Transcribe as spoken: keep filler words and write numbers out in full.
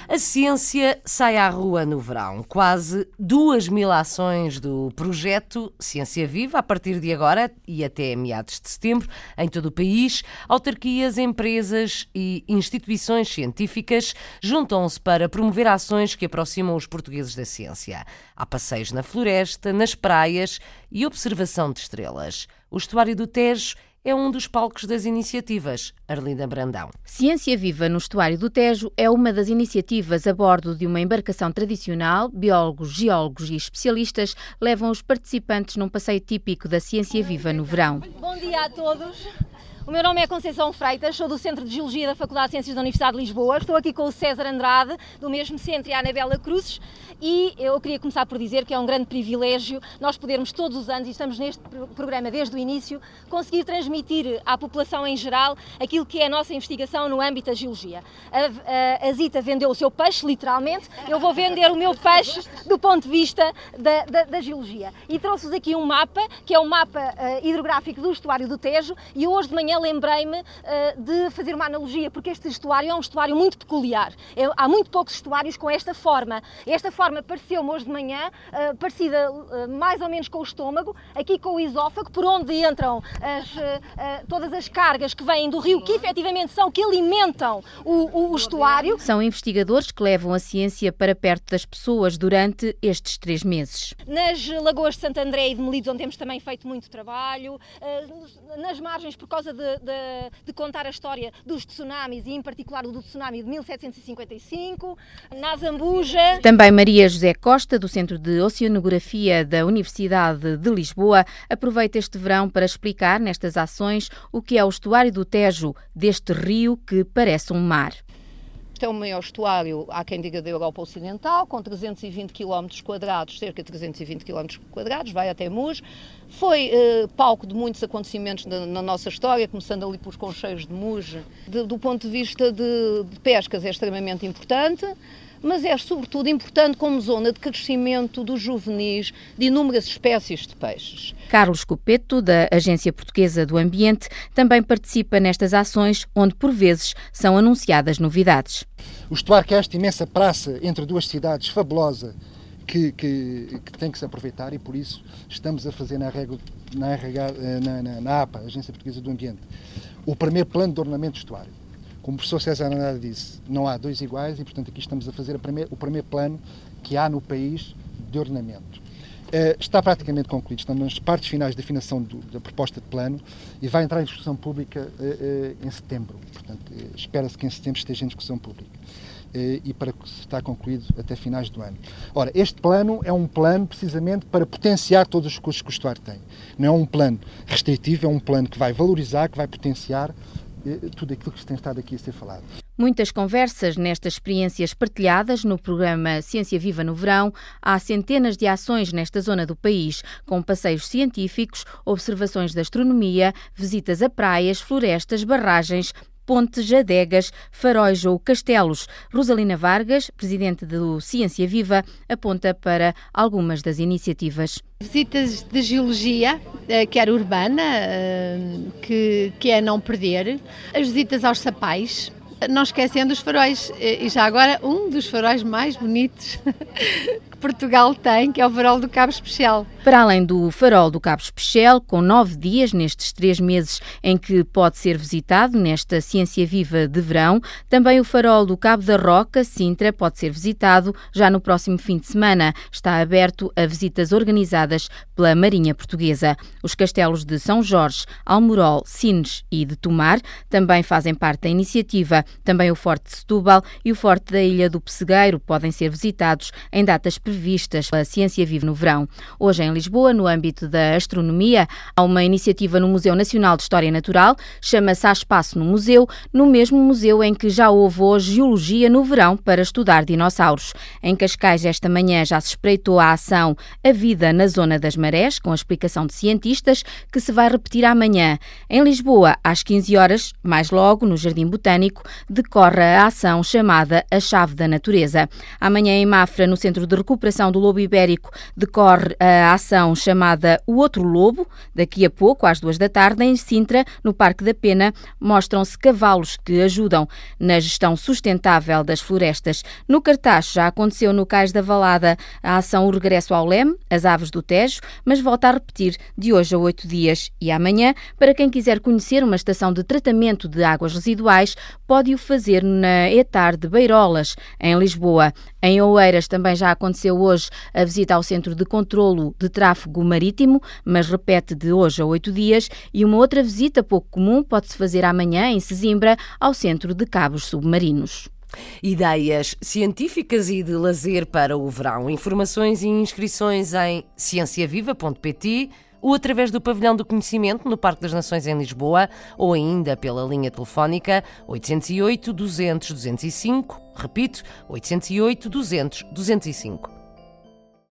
A ciência sai à rua no verão. Quase duas mil ações do projeto Ciência Viva, a partir de agora e até meados de setembro, em todo o país. Autarquias, empresas e instituições científicas juntam-se para promover ações que aproximam os portugueses da ciência. Há passeios na floresta, nas praias e observação de estrelas. O estuário do Tejo é um dos palcos das iniciativas. Arlinda Brandão. Ciência Viva no estuário do Tejo é uma das iniciativas a bordo de uma embarcação tradicional. Biólogos, geólogos e especialistas levam os participantes num passeio típico da Ciência Viva no verão. Bom dia a todos. O meu nome é Conceição Freitas, sou do Centro de Geologia da Faculdade de Ciências da Universidade de Lisboa. Estou aqui com o César Andrade, do mesmo centro, e a Anabela Cruzes, e eu queria começar por dizer que é um grande privilégio nós podermos todos os anos, e estamos neste programa desde o início, conseguir transmitir à população em geral aquilo que é a nossa investigação no âmbito da geologia. A, a, a Zita vendeu o seu peixe, literalmente, eu vou vender o meu peixe do ponto de vista da, da, da geologia. E trouxe-vos aqui um mapa, que é o mapa uh, hidrográfico do estuário do Tejo, e hoje de manhã lembrei-me uh, de fazer uma analogia, porque este estuário é um estuário muito peculiar. É, há muito poucos estuários com esta forma. Esta forma pareceu-me hoje de manhã, uh, parecida uh, mais ou menos com o estômago, aqui com o esófago, por onde entram as, uh, uh, todas as cargas que vêm do rio, que efetivamente são, que alimentam o, o, o estuário. São investigadores que levam a ciência para perto das pessoas durante estes três meses. Nas lagoas de Santo André e de Melides, onde temos também feito muito trabalho, uh, nas margens, por causa de De, de contar a história dos tsunamis e em particular o do tsunami de mil setecentos e cinquenta e cinco, na Zambuja. Também Maria José Costa, do Centro de Oceanografia da Universidade de Lisboa, aproveita este verão para explicar nestas ações o que é o estuário do Tejo, deste rio que parece um mar. Este é o maior estuário, há quem diga, da Europa Ocidental, com trezentos e vinte quilómetros quadrados, cerca de trezentos e vinte quilómetros quadrados, vai até Muz. Foi eh, palco de muitos acontecimentos na, na nossa história, começando ali pelos concheiros de Muz. De, do ponto de vista de, de pescas é extremamente importante, mas é sobretudo importante como zona de crescimento dos juvenis de inúmeras espécies de peixes. Carlos Copeto, da Agência Portuguesa do Ambiente, também participa nestas ações, onde por vezes são anunciadas novidades. O estuário, que é esta imensa praça entre duas cidades, fabulosa, que, que, que tem que se aproveitar, e por isso estamos a fazer na, régua, na, na, na, na APA, Agência Portuguesa do Ambiente, o primeiro plano de ordenamento do estuário. Como o professor César Andrade disse, não há dois iguais e, portanto, aqui estamos a fazer a primeir, o primeiro plano que há no país de ordenamento. Uh, está praticamente concluído, estamos nas partes finais da afinação do, da proposta de plano e vai entrar em discussão pública uh, uh, em setembro. Portanto, uh, espera-se que em setembro esteja em discussão pública uh, e para que estar concluído até finais do ano. Ora, este plano é um plano precisamente para potenciar todos os recursos que o estuário tem. Não é um plano restritivo, é um plano que vai valorizar, que vai potenciar tudo aquilo que tem estado aqui a ser falado. Muitas conversas nestas experiências partilhadas no programa Ciência Viva no Verão. Há centenas de ações nesta zona do país, com passeios científicos, observações de astronomia, visitas a praias, florestas, barragens, pontes, adegas, faróis ou castelos. Rosalina Vargas, presidente do Ciência Viva, aponta para algumas das iniciativas. Visitas de geologia, quer urbana, que, que é não perder. As visitas aos sapais, não esquecendo os faróis. E já agora, um dos faróis mais bonitos que Portugal tem, que é o farol do Cabo Especial. Para além do farol do Cabo Especial, com nove dias nestes três meses em que pode ser visitado nesta Ciência Viva de verão, também o farol do Cabo da Roca, Sintra, pode ser visitado já no próximo fim de semana. Está aberto a visitas organizadas pela Marinha Portuguesa. Os castelos de São Jorge, Almorol, Sines e de Tomar também fazem parte da iniciativa. Também o Forte de Setúbal e o Forte da Ilha do Pessegueiro podem ser visitados em datas previstas pela Ciência Viva no verão. Hoje em Lisboa, no âmbito da astronomia, há uma iniciativa no Museu Nacional de História Natural, chama-se Há Espaço no Museu, no mesmo museu em que já houve hoje geologia no verão para estudar dinossauros. Em Cascais, esta manhã, já se espreitou a ação A Vida na Zona das Marés, com a explicação de cientistas, que se vai repetir amanhã. Em Lisboa, às quinze horas, mais logo, no Jardim Botânico, decorre a ação chamada A Chave da Natureza. Amanhã em Mafra, no Centro de Recuperação recuperação do lobo ibérico decorre a ação chamada O Outro Lobo. Daqui a pouco, às duas da tarde, em Sintra, no Parque da Pena, mostram-se cavalos que ajudam na gestão sustentável das florestas. No cartaz já aconteceu no Cais da Valada a ação O Regresso ao Leme, as aves do Tejo, mas volta a repetir de hoje a oito dias. E amanhã, para quem quiser conhecer uma estação de tratamento de águas residuais, pode o fazer na Etar de Beirolas, em Lisboa. Em Oeiras também já aconteceu hoje a visita ao Centro de Controlo de Tráfego Marítimo, mas repete de hoje a oito dias, e uma outra visita pouco comum pode-se fazer amanhã em Sesimbra, ao Centro de Cabos Submarinos. Ideias científicas e de lazer para o verão. Informações e inscrições em cienciaviva ponto pt ou através do Pavilhão do Conhecimento no Parque das Nações em Lisboa, ou ainda pela linha telefónica oitocentos e oito, duzentos, duzentos e cinco, repito, oitocentos e oito, duzentos, duzentos e cinco.